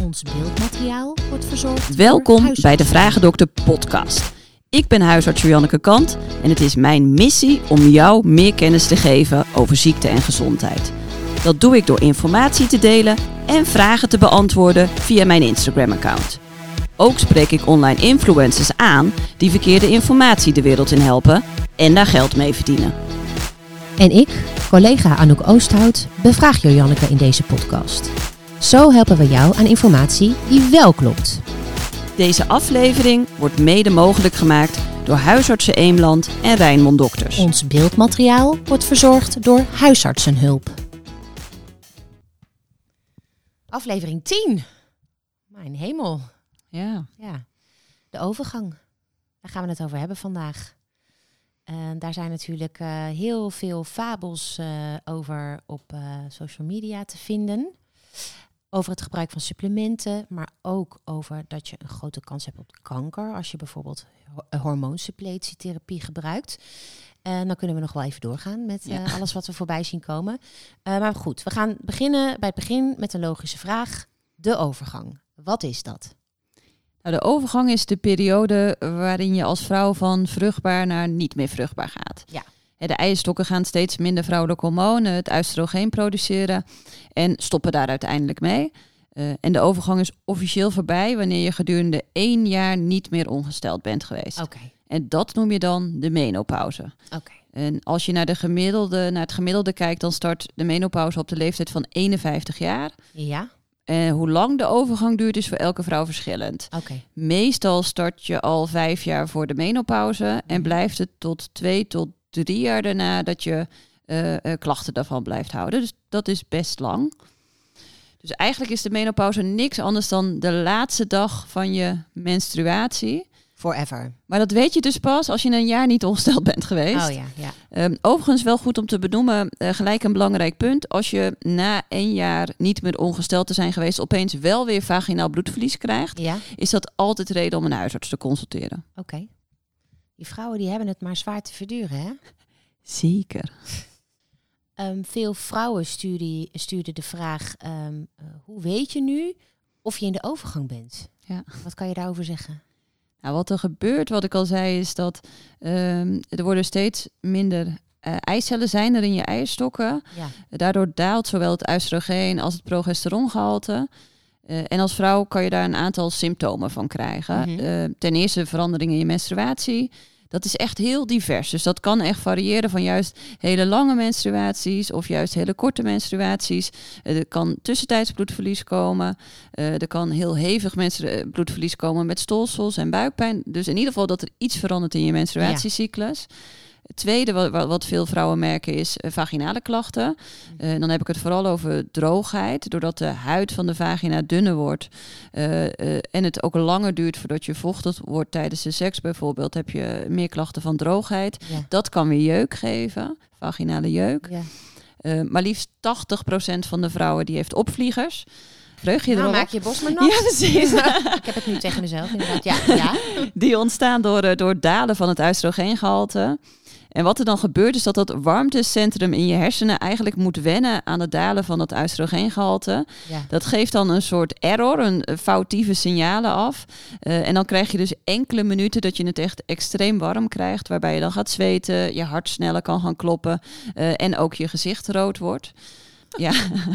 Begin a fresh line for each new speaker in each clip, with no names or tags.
Ons beeldmateriaal wordt verzorgd.
Welkom bij de Vragendokter podcast. Ik ben huisarts Janneke Kant en het is mijn missie om jou meer kennis te geven over ziekte en gezondheid. Dat doe ik door informatie te delen en vragen te beantwoorden via mijn Instagram-account. Ook spreek ik online influencers aan die verkeerde informatie de wereld in helpen en daar geld mee verdienen.
En ik, collega Anouk Oosthout, bevraag Janneke in deze podcast. Zo helpen we jou aan informatie die wel klopt.
Deze aflevering wordt mede mogelijk gemaakt door Huisartsen Eemland en Rijnmond Dokters.
Ons beeldmateriaal wordt verzorgd door Huisartsenhulp. Aflevering 10. Mijn hemel.
Ja.
De overgang. Daar gaan we het over hebben vandaag. Daar zijn natuurlijk heel veel fabels over op social media te vinden. Over het gebruik van supplementen, maar ook over dat je een grote kans hebt op kanker als je bijvoorbeeld hormoonsuppletietherapie gebruikt. Dan kunnen we nog wel even doorgaan met alles wat we voorbij zien komen. Maar goed, we gaan beginnen bij het begin met een logische vraag. De overgang. Wat is dat?
Nou, de overgang is de periode waarin je als vrouw van vruchtbaar naar niet meer vruchtbaar gaat.
Ja.
De eierstokken gaan steeds minder vrouwelijke hormonen, het oestrogeen produceren en stoppen daar uiteindelijk mee. En de overgang is officieel voorbij wanneer je gedurende 1 jaar niet meer ongesteld bent geweest.
Oké.
En dat noem je dan de menopauze.
Oké.
En als je naar het gemiddelde kijkt, dan start de menopauze op de leeftijd van 51 jaar.
Ja.
Hoe lang de overgang duurt is voor elke vrouw verschillend.
Oké.
Meestal start je al 5 jaar voor de menopauze en blijft het tot 2 tot 3 jaar daarna dat je klachten daarvan blijft houden. Dus dat is best lang. Dus eigenlijk is de menopauze niks anders dan de laatste dag van je menstruatie.
Forever.
Maar dat weet je dus pas als je 1 jaar niet ongesteld bent geweest.
Oh ja.
Overigens wel goed om te benoemen, gelijk een belangrijk punt. Als je na 1 jaar niet meer ongesteld te zijn geweest opeens wel weer vaginaal bloedverlies krijgt, is dat altijd reden om een huisarts te consulteren.
Oké. Die vrouwen die hebben het maar zwaar te verduren, hè?
Zeker.
Veel vrouwen stuurden de vraag, hoe weet je nu of je in de overgang bent?
Ja.
Wat kan je daarover zeggen?
Nou, wat er gebeurt, wat ik al zei, is dat er worden steeds minder eicellen zijn er in je eierstokken.
Ja.
Daardoor daalt zowel het oestrogeen als het progesterongehalte. En als vrouw kan je daar een aantal symptomen van krijgen.
Mm-hmm.
Ten eerste veranderingen in je menstruatie. Dat is echt heel divers. Dus dat kan echt variëren van juist hele lange menstruaties of juist hele korte menstruaties. Er kan tussentijds bloedverlies komen. Er kan heel hevig bloedverlies komen met stolsels en buikpijn. Dus in ieder geval dat er iets verandert in je menstruatiecyclus. Het tweede wat veel vrouwen merken is vaginale klachten. Dan heb ik het vooral over droogheid. Doordat de huid van de vagina dunner wordt en het ook langer duurt voordat je vochtig wordt tijdens de seks bijvoorbeeld, heb je meer klachten van droogheid. Ja. Dat kan weer jeuk geven, vaginale jeuk. Ja. Maar liefst 80% van de vrouwen die heeft opvliegers. Vreug je erop?
Maak je borst maar nat.
Ja, precies.
Ik heb het nu tegen mezelf inderdaad. Ja.
Die ontstaan door het dalen van het oestrogeengehalte. En wat er dan gebeurt is dat warmtecentrum in je hersenen eigenlijk moet wennen aan het dalen van het oestrogeengehalte. Ja. Dat geeft dan een soort error, een foutieve signalen af. En dan krijg je dus enkele minuten dat je het echt extreem warm krijgt, waarbij je dan gaat zweten, je hart sneller kan gaan kloppen en ook je gezicht rood wordt. Ja,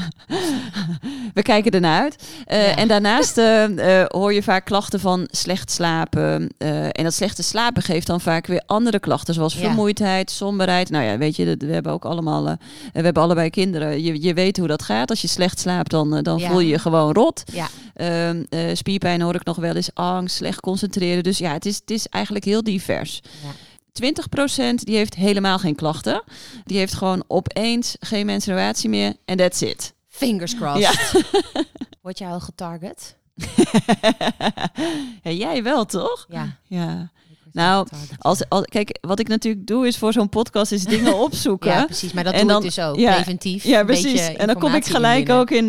we kijken ernaar uit. En daarnaast hoor je vaak klachten van slecht slapen. En dat slechte slapen geeft dan vaak weer andere klachten, zoals vermoeidheid, somberheid. Nou ja, weet je, we hebben ook allemaal, we hebben allebei kinderen. Je weet hoe dat gaat. Als je slecht slaapt, dan voel je je gewoon rot. Ja. Spierpijn hoor ik nog wel eens, angst, slecht concentreren. Dus ja, het is eigenlijk heel divers. Ja. 20% die heeft helemaal geen klachten. Die heeft gewoon opeens geen menstruatie meer en that's it.
Fingers crossed. Ja. Word jij al getarget?
Ja, jij wel, toch?
Ja.
Nou, kijk, wat ik natuurlijk doe is voor zo'n podcast is dingen opzoeken.
Ja, precies. Maar dat doe ik dus ook, preventief.
Ja, precies. En dan kom ik gelijk ook in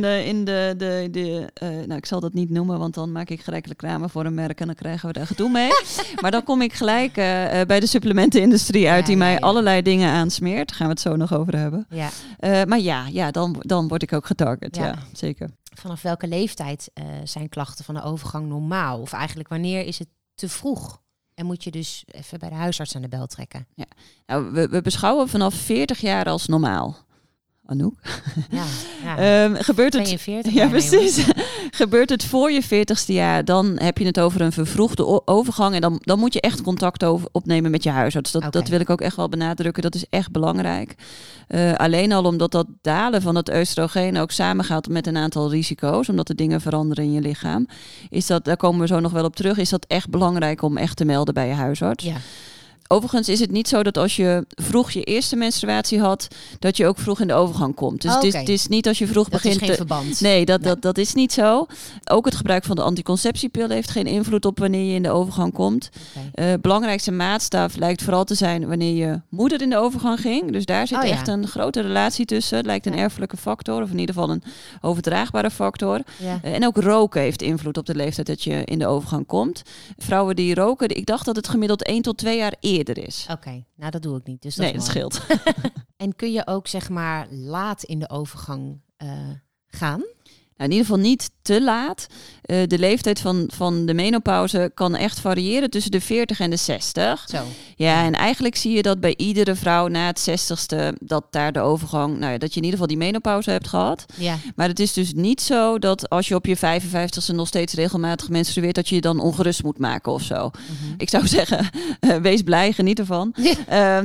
de nou, ik zal dat niet noemen, want dan maak ik gelijk reclame voor een merk en dan krijgen we daar gedoe mee. Maar dan kom ik gelijk bij de supplementenindustrie uit die mij allerlei dingen aansmeert. Daar gaan we het zo nog over hebben. Ja. Maar dan word ik ook getarget. Ja, zeker.
Vanaf welke leeftijd zijn klachten van de overgang normaal? Of eigenlijk wanneer is het te vroeg? En moet je dus even bij de huisarts aan de bel trekken?
Ja. Nou, we beschouwen vanaf 40 jaar als normaal. Anouk? Gebeurt het?
42
ja, precies. Gebeurt het voor je 40ste jaar, dan heb je het over een vervroegde overgang. En dan moet je echt contact opnemen met je huisarts. Dat wil ik ook echt wel benadrukken. Dat is echt belangrijk. Alleen al omdat dat dalen van het oestrogeen ook samengaat met een aantal risico's. Omdat er dingen veranderen in je lichaam. Daar komen we zo nog wel op terug. Is dat echt belangrijk om echt te melden bij je huisarts. Ja. Overigens is het niet zo dat als je vroeg je eerste menstruatie had, dat je ook vroeg in de overgang komt. Dus het is niet als je vroeg begint.
Dat is geen verband.
Nee, dat is niet zo. Ook het gebruik van de anticonceptiepil heeft geen invloed op wanneer je in de overgang komt. Belangrijkste maatstaf lijkt vooral te zijn wanneer je moeder in de overgang ging. Dus daar zit echt een grote relatie tussen. Het lijkt een erfelijke factor, of in ieder geval een overdraagbare factor. Ja. En ook roken heeft invloed op de leeftijd dat je in de overgang komt. Vrouwen die roken, ik dacht dat het gemiddeld 1 tot 2 jaar eerder is.
Oké, nou dat doe ik niet. Dus
dat scheelt.
En kun je ook zeg maar laat in de overgang gaan?
Nou, in ieder geval niet te laat. De leeftijd van de menopauze kan echt variëren tussen de 40 en de 60.
Zo.
Ja, en eigenlijk zie je dat bij iedere vrouw na het 60ste, dat daar de overgang, dat je in ieder geval die menopauze hebt gehad. Ja. Maar het is dus niet zo dat als je op je 55ste nog steeds regelmatig menstrueert, dat je je dan ongerust moet maken of zo. Mm-hmm. Ik zou zeggen, wees blij, geniet ervan. Ja.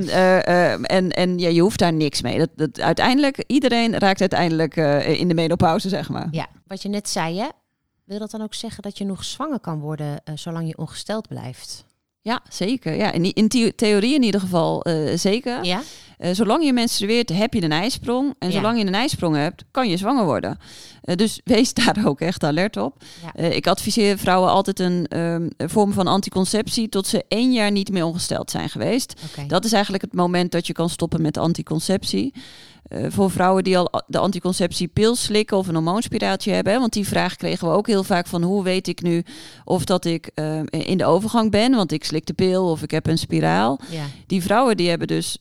En je hoeft daar niks mee. Uiteindelijk, iedereen raakt uiteindelijk in de menopauze, zeg maar.
Ja, wat je net zei, hè? Wil dat dan ook zeggen dat je nog zwanger kan worden zolang je ongesteld blijft?
Ja, zeker. Ja, in theorie in ieder geval zeker. Ja? Zolang je menstrueert heb je een ijsprong. En zolang je een ijsprong hebt, kan je zwanger worden. Dus wees daar ook echt alert op. Ja. Ik adviseer vrouwen altijd een vorm van anticonceptie tot ze 1 jaar niet meer ongesteld zijn geweest. Okay. Dat is eigenlijk het moment dat je kan stoppen met anticonceptie. Voor vrouwen die al de anticonceptiepil slikken of een hormoonspiraaltje hebben. Hè, want die vraag kregen we ook heel vaak van hoe weet ik nu of dat ik in de overgang ben. Want ik slik de pil of ik heb een spiraal. Ja. Die vrouwen die hebben dus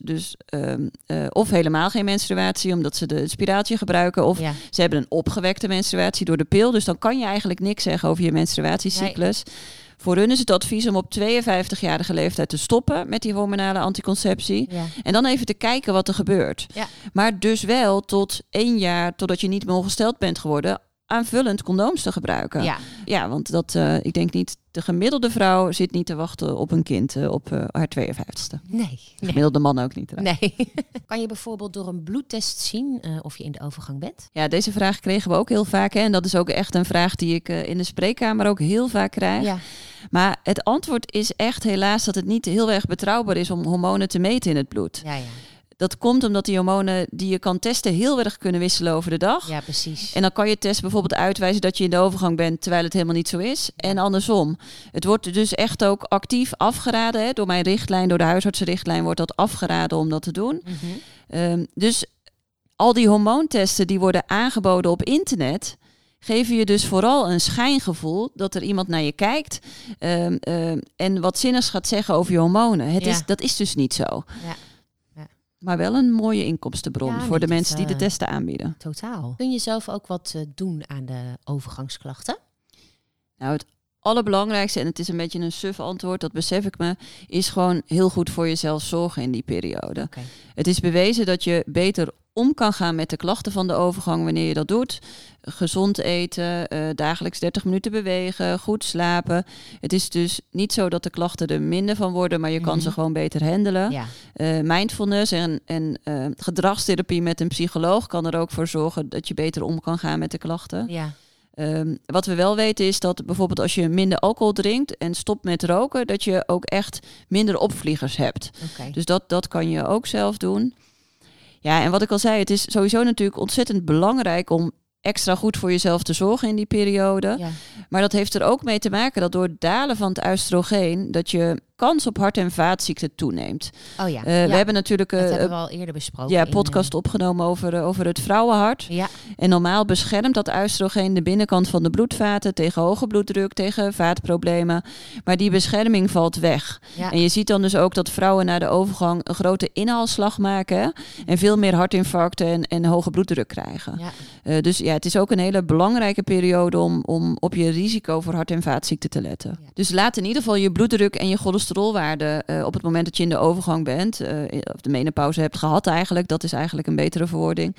of helemaal geen menstruatie omdat ze de spiraaltje gebruiken. Of ze hebben een opgewekte menstruatie door de pil. Dus dan kan je eigenlijk niks zeggen over je menstruatiecyclus. Nee. Voor hun is het advies om op 52-jarige leeftijd te stoppen met die hormonale anticonceptie. Ja. En dan even te kijken wat er gebeurt. Ja. Maar dus wel tot 1 jaar, totdat je niet meer ongesteld bent geworden, aanvullend condooms te gebruiken. Ja, want ik denk niet, de gemiddelde vrouw zit niet te wachten op een kind op haar 52ste.
Nee.
De gemiddelde man ook niet.
Nee. Kan je bijvoorbeeld door een bloedtest zien of je in de overgang bent?
Ja, deze vraag kregen we ook heel vaak. Hè? En dat is ook echt een vraag die ik in de spreekkamer ook heel vaak krijg. Ja. Maar het antwoord is echt helaas dat het niet heel erg betrouwbaar is om hormonen te meten in het bloed. Ja. Dat komt omdat die hormonen die je kan testen heel erg kunnen wisselen over de dag. Ja, precies. En dan kan je test bijvoorbeeld uitwijzen dat je in de overgang bent, terwijl het helemaal niet zo is. Ja. En andersom. Het wordt dus echt ook actief afgeraden. Hè? Door mijn richtlijn, door de huisartsenrichtlijn wordt dat afgeraden om dat te doen. Mm-hmm. Dus al die hormoontesten die worden aangeboden op internet, geven je dus vooral een schijngevoel dat er iemand naar je kijkt en wat zinnigs gaat zeggen over je hormonen. Dat is dus niet zo. Ja. Maar wel een mooie inkomstenbron voor de mensen die de testen aanbieden.
Totaal. Kun je zelf ook wat doen aan de overgangsklachten?
Nou, het allerbelangrijkste, en het is een beetje een suf antwoord, dat besef ik me, is gewoon heel goed voor jezelf zorgen in die periode. Okay. Het is bewezen dat je beter om kan gaan met de klachten van de overgang wanneer je dat doet. Gezond eten, dagelijks 30 minuten bewegen, goed slapen. Het is dus niet zo dat de klachten er minder van worden, maar je kan ze gewoon beter handelen. Ja. Mindfulness en gedragstherapie met een psycholoog kan er ook voor zorgen dat je beter om kan gaan met de klachten. Ja. Wat we wel weten is dat bijvoorbeeld als je minder alcohol drinkt en stopt met roken, dat je ook echt minder opvliegers hebt. Okay. Dus dat kan je ook zelf doen. Ja, en wat ik al zei, het is sowieso natuurlijk ontzettend belangrijk om extra goed voor jezelf te zorgen in die periode. Ja. Maar dat heeft er ook mee te maken dat door het dalen van het oestrogeen, dat je kans op hart- en vaatziekten toeneemt.
Oh ja.
We hebben natuurlijk
dat hebben we al eerder besproken.
Ja, podcast opgenomen over het vrouwenhart.
Ja.
En normaal beschermt dat oestrogeen de binnenkant van de bloedvaten tegen hoge bloeddruk, tegen vaatproblemen. Maar die bescherming valt weg. Ja. En je ziet dan dus ook dat vrouwen na de overgang een grote inhaalslag maken en veel meer hartinfarcten en hoge bloeddruk krijgen. Ja. Dus ja, het is ook een hele belangrijke periode om op je risico voor hart- en vaatziekten te letten. Ja. Dus laat in ieder geval je bloeddruk en je cholesterolwaarde op het moment dat je in de overgang bent, of de menopauze hebt gehad eigenlijk, dat is eigenlijk een betere verwoording,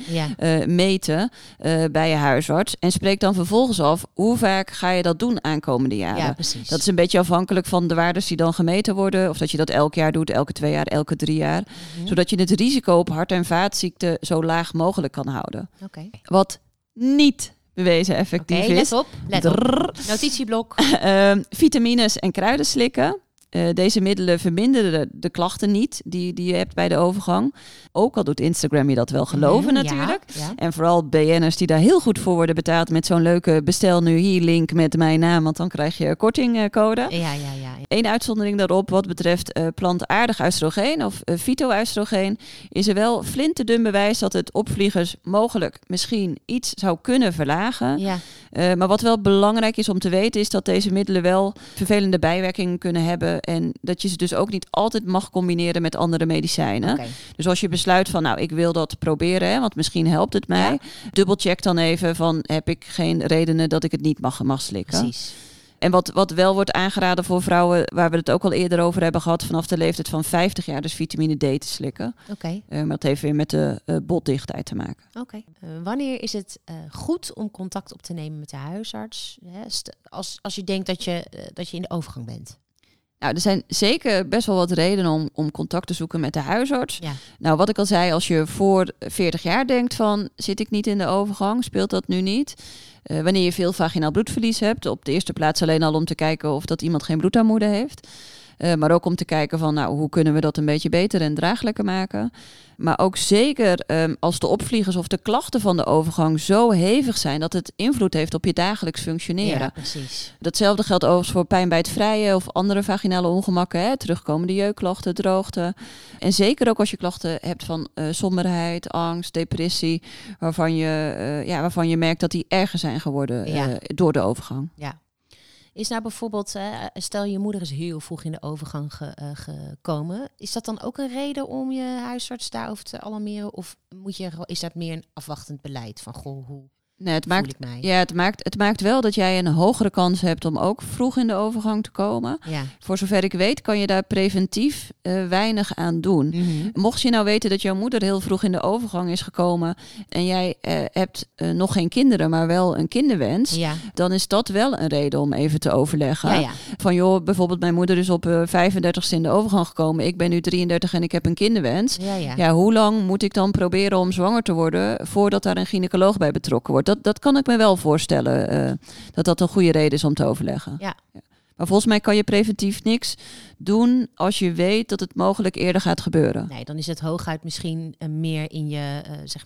meten bij je huisarts. En spreek dan vervolgens af, hoe vaak ga je dat doen aankomende jaren?
Ja, precies.
Dat is een beetje afhankelijk van de waardes die dan gemeten worden, of dat je dat elk jaar doet, elke 2 jaar, elke 3 jaar. Zodat je het risico op hart- en vaatziekten zo laag mogelijk kan houden.
Okay.
Wat niet bewezen effectief is.
Let op. Notitieblok.
Vitamines en kruiden slikken. Deze middelen verminderen de klachten niet die je hebt bij de overgang. Ook al doet Instagram je dat wel geloven natuurlijk. Ja. En vooral BN'ers die daar heel goed voor worden betaald met zo'n leuke bestel nu hier link met mijn naam, want dan krijg je kortingcode.
Ja.
Eén uitzondering daarop wat betreft plantaardig oestrogeen of fyto-oestrogeen is er wel flinterdun bewijs dat het opvliegers mogelijk misschien iets zou kunnen verlagen. Ja. Maar wat wel belangrijk is om te weten is dat deze middelen wel vervelende bijwerkingen kunnen hebben. En dat je ze dus ook niet altijd mag combineren met andere medicijnen. Okay. Dus als je besluit van, nou, ik wil dat proberen, want misschien helpt het mij. Ja. Dubbelcheck dan even van, heb ik geen redenen dat ik het niet mag slikken? Precies. En wat wel wordt aangeraden voor vrouwen, waar we het ook al eerder over hebben gehad, vanaf de leeftijd van 50 jaar, dus vitamine D te slikken.
Okay.
Maar dat heeft weer met de botdichtheid te maken.
Okay. Wanneer is het goed om contact op te nemen met de huisarts? Als je denkt dat je in de overgang bent?
Nou, er zijn zeker best wel wat redenen om contact te zoeken met de huisarts. Ja. Nou, wat ik al zei, als je voor 40 jaar denkt van, zit ik niet in de overgang, speelt dat nu niet. Wanneer je veel vaginaal bloedverlies hebt, op de eerste plaats alleen al om te kijken of dat iemand geen bloedarmoede heeft. Maar ook om te kijken van, nou, hoe kunnen we dat een beetje beter en draaglijker maken. Maar ook zeker als de opvliegers of de klachten van de overgang zo hevig zijn dat het invloed heeft op je dagelijks functioneren.
Ja, precies.
Datzelfde geldt overigens voor pijn bij het vrijen of andere vaginale ongemakken. Terugkomende jeukklachten, droogte. En zeker ook als je klachten hebt van somberheid, angst, depressie. Waarvan je merkt dat die erger zijn geworden door de overgang.
Ja. Is nou bijvoorbeeld, stel je moeder is heel vroeg in de overgang gekomen. Is dat dan ook een reden om je huisarts daarover te alarmeren? Of is dat meer een afwachtend beleid van, hoe voel ik mij?
Ja, het maakt wel dat jij een hogere kans hebt om ook vroeg in de overgang te komen. Ja. Voor zover ik weet kan je daar preventief weinig aan doen. Mm-hmm. Mocht je nou weten dat jouw moeder heel vroeg in de overgang is gekomen en jij hebt nog geen kinderen, maar wel een kinderwens, dan is dat wel een reden om even te overleggen. Ja. Van joh, bijvoorbeeld mijn moeder is op 35ste in de overgang gekomen. Ik ben nu 33 en ik heb een kinderwens. Ja, hoe lang moet ik dan proberen om zwanger te worden voordat daar een gynaecoloog bij betrokken wordt? Dat kan ik me wel voorstellen, dat een goede reden is om te overleggen. Ja. Maar volgens mij kan je preventief niks doen als je weet dat het mogelijk eerder gaat gebeuren.
Nee, dan is het hooguit misschien meer in je,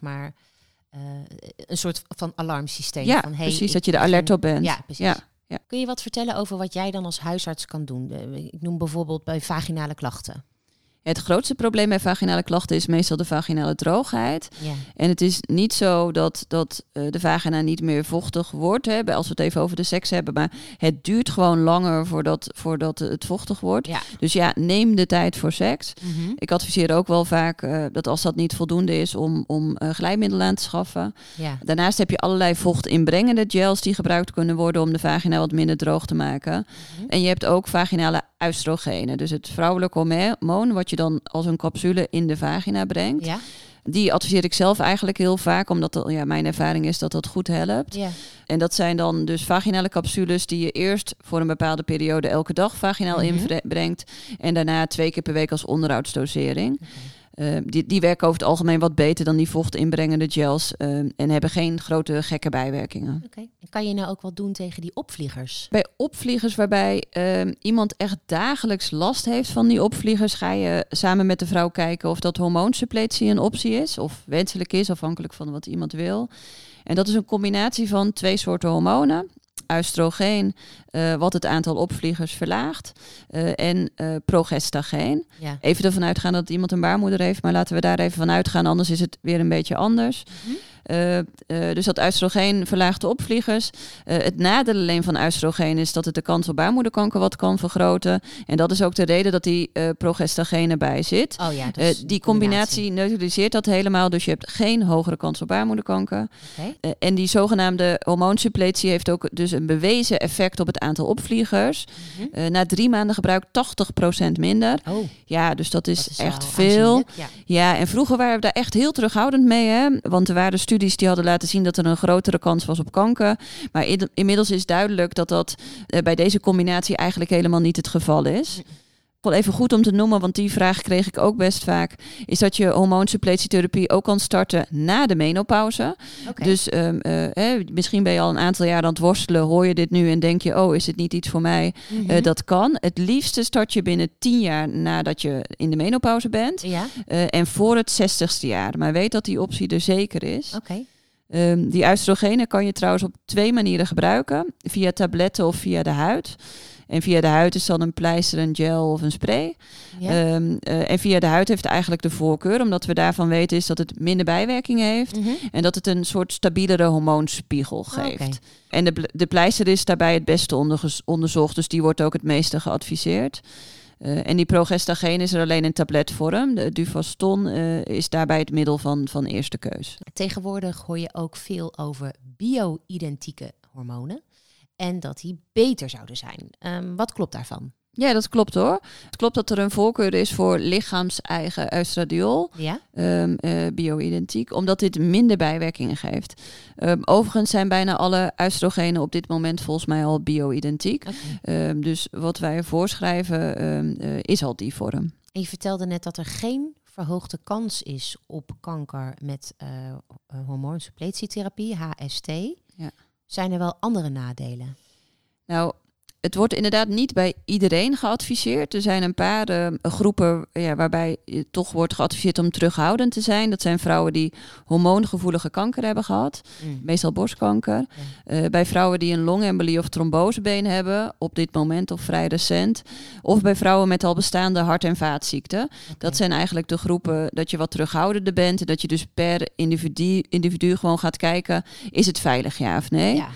een soort van alarmsysteem.
Ja,
van,
precies, dat je er alert op bent.
Ja, precies. Ja. Kun je wat vertellen over wat jij dan als huisarts kan doen? Ik noem bijvoorbeeld bij vaginale klachten.
Het grootste probleem bij vaginale klachten is meestal de vaginale droogheid. Ja. En het is niet zo dat de vagina niet meer vochtig wordt, als we het even over de seks hebben. Maar het duurt gewoon langer voordat het vochtig wordt. Ja. Dus ja, neem de tijd voor seks. Mm-hmm. Ik adviseer ook wel vaak dat als dat niet voldoende is om glijmiddel aan te schaffen. Ja. Daarnaast heb je allerlei vochtinbrengende gels die gebruikt kunnen worden om de vagina wat minder droog te maken. Mm-hmm. En je hebt ook vaginale oestrogenen. Dus het vrouwelijke hormoon wat je dan als een capsule in de vagina brengt. Ja. Die adviseer ik zelf eigenlijk heel vaak, omdat mijn ervaring is dat goed helpt. Ja. En dat zijn dan dus vaginale capsules die je eerst voor een bepaalde periode elke dag vaginaal inbrengt. En daarna 2 keer per week als onderhoudsdosering. Okay. Die werken over het algemeen wat beter dan die vochtinbrengende gels en hebben geen grote gekke bijwerkingen.
Okay. Kan je nou ook wat doen tegen die opvliegers?
Bij opvliegers waarbij iemand echt dagelijks last heeft van die opvliegers, ga je samen met de vrouw kijken of dat hormoonsuppletie een optie is of wenselijk is, afhankelijk van wat iemand wil. En dat is een combinatie van 2 soorten hormonen. oestrogeen, wat het aantal opvliegers verlaagt, en progestageen. Ja. Even ervan uitgaan dat iemand een baarmoeder heeft, maar laten we daar even van uitgaan, anders is het weer een beetje anders. Mm-hmm. Dus dat oestrogeen verlaagt de opvliegers. Het nadeel alleen van oestrogeen is dat het de kans op baarmoederkanker wat kan vergroten. En dat is ook de reden dat die progestageen erbij zit.
Oh ja, dus
die combinatie neutraliseert dat helemaal. Dus je hebt geen hogere kans op baarmoederkanker. Okay. En die zogenaamde hormoonsuppletie heeft ook dus een bewezen effect op het aantal opvliegers. Mm-hmm. Na 3 maanden gebruik 80% minder. Oh. Ja, dus dat is echt veel. Ja, en vroeger waren we daar echt heel terughoudend mee. Hè? Want er waren studies die hadden laten zien dat er een grotere kans was op kanker. Maar inmiddels is duidelijk dat bij deze combinatie eigenlijk helemaal niet het geval is. Wel even goed om te noemen, want die vraag kreeg ik ook best vaak, is dat je hormoonsuppletieterapie ook kan starten na de menopauze. Okay. Dus misschien ben je al een aantal jaar aan het worstelen, hoor je dit nu en denk je, is het niet iets voor mij? Mm-hmm. Dat kan. Het liefste start je binnen 10 jaar nadat je in de menopauze bent. Ja. En voor het 60ste jaar. Maar weet dat die optie er zeker is.
Okay.
Die oestrogenen kan je trouwens op 2 manieren gebruiken. Via tabletten of via de huid. En via de huid is dan een pleister, een gel of een spray. Ja. En via de huid heeft eigenlijk de voorkeur, omdat we daarvan weten is dat het minder bijwerkingen heeft. Mm-hmm. En dat het een soort stabielere hormoonspiegel geeft. Okay. En de pleister is daarbij het beste onderzocht, dus die wordt ook het meeste geadviseerd. En die progestageen is er alleen in tabletvorm. De Duvaston is daarbij het middel van eerste keus.
Tegenwoordig hoor je ook veel over bio-identieke hormonen. En dat die beter zouden zijn. Wat klopt daarvan?
Ja, dat klopt hoor. Het klopt dat er een voorkeur is voor lichaams-eigen oestradiol. Ja? Bio-identiek. Omdat dit minder bijwerkingen geeft. Overigens zijn bijna alle oestrogenen op dit moment volgens mij al bio-identiek. Okay. Dus wat wij voorschrijven is al die vorm.
En je vertelde net dat er geen verhoogde kans is op kanker met hormoonsuppletieterapie, HST. Ja. Zijn er wel andere nadelen?
Nou, het wordt inderdaad niet bij iedereen geadviseerd. Er zijn een paar groepen waarbij toch wordt geadviseerd om terughoudend te zijn. Dat zijn vrouwen die hormoongevoelige kanker hebben gehad. Meestal borstkanker. Ja. Bij vrouwen die een longembolie of trombosebeen hebben. Op dit moment of vrij recent. Of bij vrouwen met al bestaande hart- en vaatziekten. Okay. Dat zijn eigenlijk de groepen dat je wat terughoudender bent. En dat je dus per individu gewoon gaat kijken. Is het veilig, ja of nee? Ja.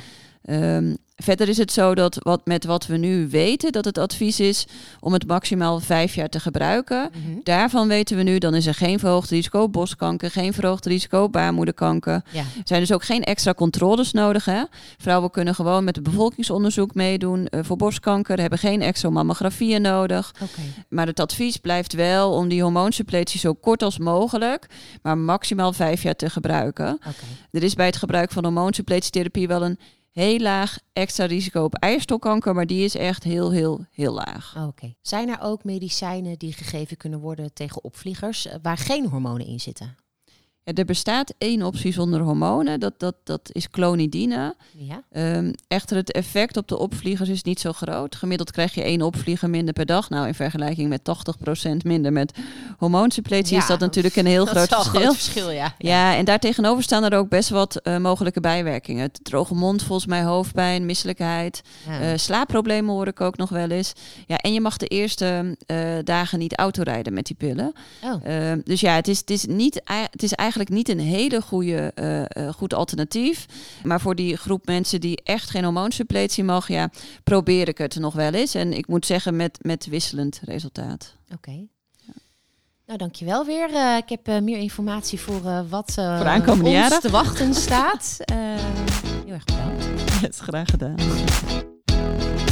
Verder is het zo dat wat we nu weten, dat het advies is om het maximaal 5 jaar te gebruiken. Mm-hmm. Daarvan weten we nu, dan is er geen verhoogd risico op borstkanker, geen verhoogd risico op baarmoederkanker. Ja. Er zijn dus ook geen extra controles nodig. Hè? Vrouwen kunnen gewoon met het bevolkingsonderzoek meedoen voor borstkanker, hebben geen extra mammografieën nodig. Okay. Maar het advies blijft wel om die hormoonsuppletie zo kort als mogelijk, maar maximaal 5 jaar te gebruiken. Okay. Er is bij het gebruik van hormoonsuppletieterapie wel een heel laag extra risico op eierstokkanker, maar die is echt heel, heel, heel laag.
Okay. Zijn er ook medicijnen die gegeven kunnen worden tegen opvliegers waar geen hormonen in zitten?
Ja, er bestaat 1 optie zonder hormonen, dat is clonidine. Ja. Echter, het effect op de opvliegers is niet zo groot. Gemiddeld krijg je 1 opvlieger minder per dag. Nou, in vergelijking met 80% minder met hormoonsuppletie is dat natuurlijk een heel groot verschil.
Groot verschil, ja.
Ja, en daartegenover staan er ook best wat mogelijke bijwerkingen. Droge mond, volgens mij hoofdpijn, misselijkheid. Ja. Slaapproblemen hoor ik ook nog wel eens. Ja, en je mag de eerste dagen niet autorijden met die pillen. Oh. Dus ja, het is eigenlijk niet een hele goed alternatief. Maar voor die groep mensen die echt geen hormoonsuppletie mag, ja, probeer ik het nog wel eens. En ik moet zeggen met wisselend resultaat.
Oké. Ja. Nou, dankjewel weer. Ik heb meer informatie voor wat
voor aankomende jaren
te wachten staat. Heel erg bedankt.
Het is graag gedaan.